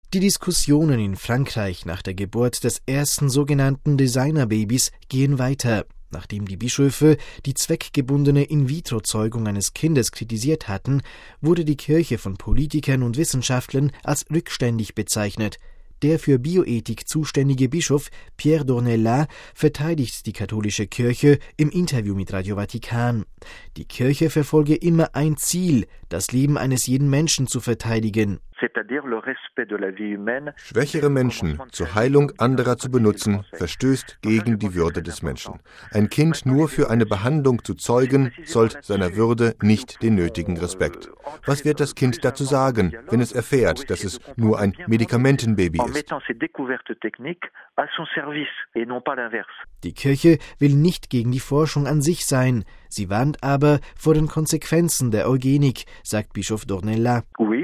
Die Diskussionen in Frankreich nach der Geburt des ersten sogenannten Designerbabys gehen weiter. Nachdem die Bischöfe die zweckgebundene In-vitro-Zeugung eines Kindes kritisiert hatten, wurde die Kirche von Politikern und Wissenschaftlern als rückständig bezeichnet. Der für Bioethik zuständige Bischof Pierre d'Ornelas verteidigt die katholische Kirche im Interview mit Radio Vatikan. Die Kirche verfolge immer ein Ziel, das Leben eines jeden Menschen zu verteidigen. Schwächere Menschen zur Heilung anderer zu benutzen, verstößt gegen die Würde des Menschen. Ein Kind nur für eine Behandlung zu zeugen, zollt seiner Würde nicht den nötigen Respekt. Was wird das Kind dazu sagen, wenn es erfährt, dass es nur ein Medikamentenbaby ist? Die Kirche will nicht gegen die Forschung an sich sein. Sie warnt aber vor den Konsequenzen der Eugenik, sagt Bischof d'Ornelas.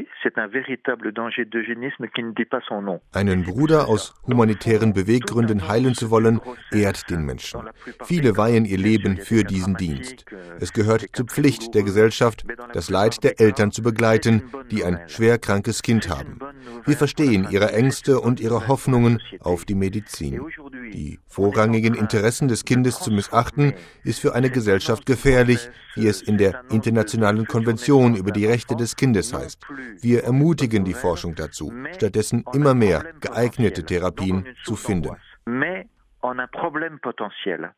Einen Bruder aus humanitären Beweggründen heilen zu wollen, ehrt den Menschen. Viele weihen ihr Leben für diesen Dienst. Es gehört zur Pflicht der Gesellschaft, das Leid der Eltern zu begleiten, die ein schwer krankes Kind haben. Wir verstehen ihre Ängste und ihre Hoffnungen auf die Medizin. Die vorrangigen Interessen des Kindes zu missachten, ist für eine Gesellschaft gefährlich, wie es in der Internationalen Konvention über die Rechte des Kindes heißt. Wir ermutigen die Forschung dazu, stattdessen immer mehr geeignete Therapien zu finden.